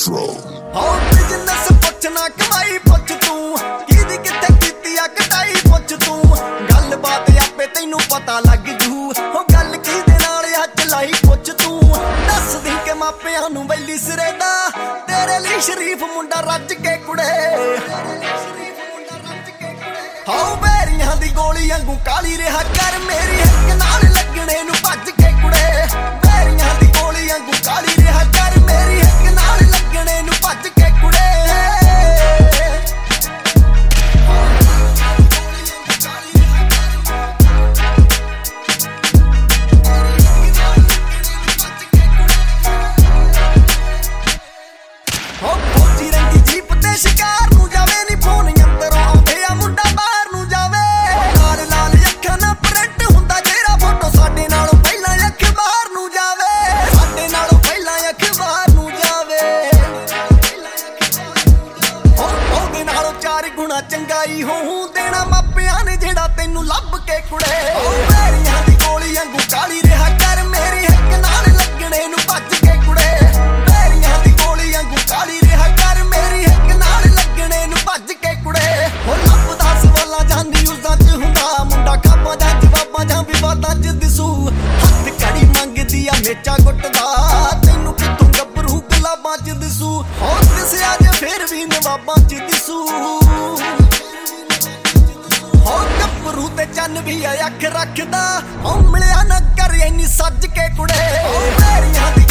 Metro। Business पुछना कमाई पुछ तू किदी किथे कीती आ कटाई पुछ तू गल बात आपे तैनू पता लग जू हो गल किदे नाल हथ लाई पुछ तू दस दी के मापियां नू बैली सिरे दा तेरे लिए शरीफ मुंडा रज के कुड़े हाउ बैरियां दी गोली वांगू काली रहा कर मेरी हक नाल लगणे नू भज के कुड़े बैरियां दी गोली वांगू काली रहा कर मेरी हक नाल लगणे नू भज के कुड़े हो फौजी रंगी जीप ते शिकार नू जावे नी फोन अंदरों आउंदे आ मुंडा बाहर नू जावे लाल लाल अखां ना प्रिंट हुंदा जेरा फोटो साडे नालों पहला अखबार नू जावे साडे नालों पहला अखबार नू जावे हो ओदे नालों 4 गुना चंगाई होऊं देना मापियां ने जेड़ा तैनू लभ के कुड़े बैरियां दी गोली वांगू काली रहा कर मेरी हक नाल लगणे नू भज के कुड़े बैरियां दी गोली वांगू काली रहा कर मेरी हक नाल लगणे नू भज के कुड़े हो लभदा सवालां जां न्यूज़ां च हुंदा मुंडा खाबां जां जवाबां जां विवादां च दिसू हत्थ कड़ी मंगदी आ मेचा गुੱਟदा तैनू कित्थों गभरू गुलाबां च दिसू हो दिसिया जे फिर भी नवाबां च दिसू हो गभरू ते चन्न भी अख रखदा हो मिलिया ना कर इन्नी सज के कुड़े बैरियां दी